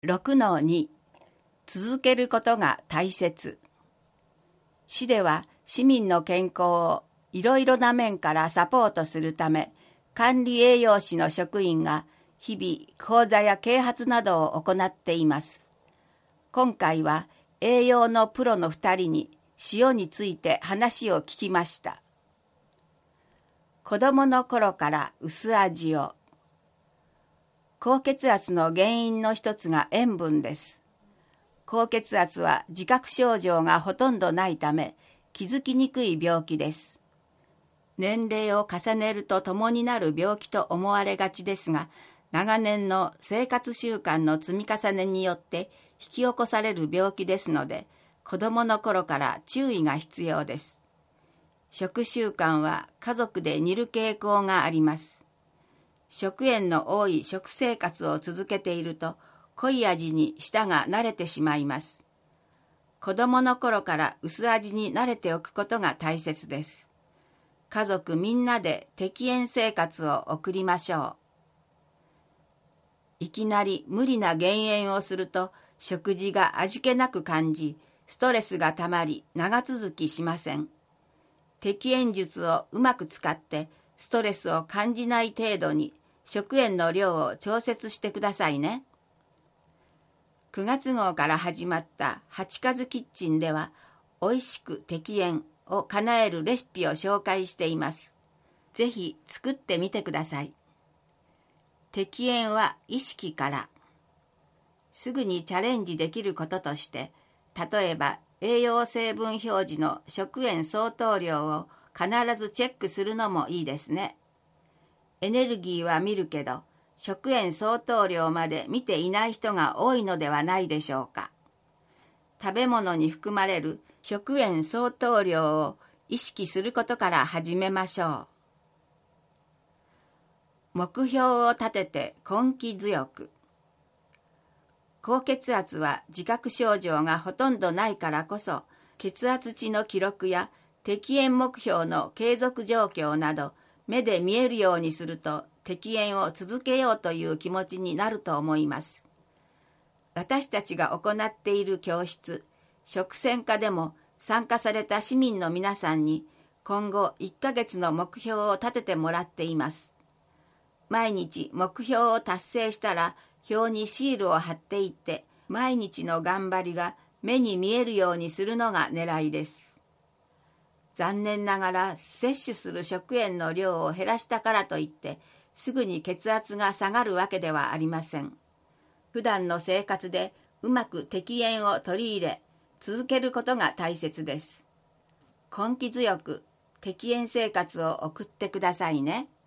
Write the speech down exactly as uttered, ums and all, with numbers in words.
ろくのに 続けることが大切。市では市民の健康をいろいろな面からサポートするため、管理栄養士の職員が日々講座や啓発などを行っています。今回は栄養のプロのふたりに塩について話を聞きました。子供の頃から薄味を。高血圧の原因の一つが塩分です。高血圧は自覚症状がほとんどないため気づきにくい病気です。年齢を重ねるとともになる病気と思われがちですが、長年の生活習慣の積み重ねによって引き起こされる病気ですので、子どもの頃から注意が必要です。食習慣は家族で似る傾向があります。食塩の多い食生活を続けていると、濃い味に舌が慣れてしまいます。子供の頃から薄味に慣れておくことが大切です。家族みんなで適塩生活を送りましょう。いきなり無理な減塩をすると、食事が味気なく感じ、ストレスがたまり長続きしません。適塩術をうまく使って、ストレスを感じない程度に食塩の量を調節してくださいね。くがつ号から始まった八数キッチンでは、おいしく適塩を叶えるレシピを紹介しています。ぜひ作ってみてください。適塩は意識から。すぐにチャレンジできることとして、例えば栄養成分表示の食塩相当量を必ずチェックするのもいいですね。エネルギーは見るけど、食塩相当量まで見ていない人が多いのではないでしょうか。食べ物に含まれる食塩相当量を意識することから始めましょう。目標を立てて根気強く。高血圧は自覚症状がほとんどないからこそ、血圧値の記録や適塩目標の継続状況など、目で見えるようにすると適塩を続けようという気持ちになると思います。私たちが行っている教室、食専科でも参加された市民の皆さんに今後いっかげつの目標を立ててもらっています。毎日目標を達成したら表にシールを貼っていって、毎日の頑張りが目に見えるようにするのが狙いです。残念ながら摂取する食塩の量を減らしたからといってすぐに血圧が下がるわけではありません。普段の生活でうまく適塩を取り入れ続けることが大切です。根気強く適塩生活を送ってくださいね。